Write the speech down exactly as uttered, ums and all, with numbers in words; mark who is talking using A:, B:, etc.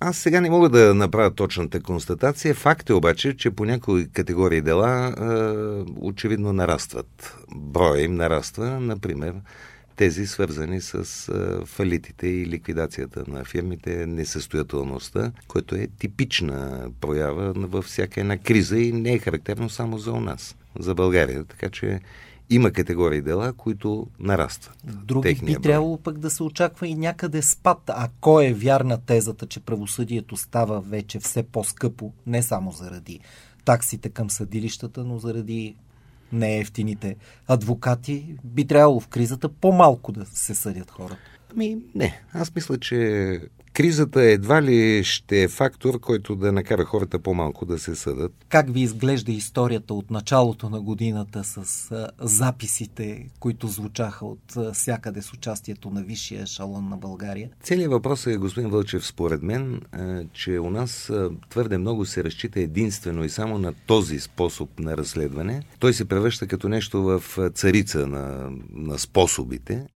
A: Аз сега не мога да направя точната констатация. Факт е обаче, че по някои категории дела е, очевидно нарастват. Броя им нараства, например, тези свързани с е, фалитите и ликвидацията на фирмите, несъстоятелността, което е типична проява във всяка една криза и не е характерно само за у нас, за България. Така че има категории дела, които нарастват.
B: Други би трябвало пък да се очаква и някъде спад. Ако е вярна тезата, че правосъдието става вече все по-скъпо, не само заради таксите към съдилищата, но заради неевтините адвокати, би трябвало в кризата по-малко да се съдят хората.
A: Ами не, аз мисля, че кризата едва ли ще е фактор, който да накара хората по-малко да се съдат.
B: Как ви изглежда историята от началото на годината с а, записите, които звучаха от а, всякъде с участието на висшия ешалон на България?
A: Целият въпрос е, господин Вълчев, според мен, а, че у нас а, твърде много се разчита единствено и само на този способ на разследване. Той се превръща като нещо в царица на, на способите.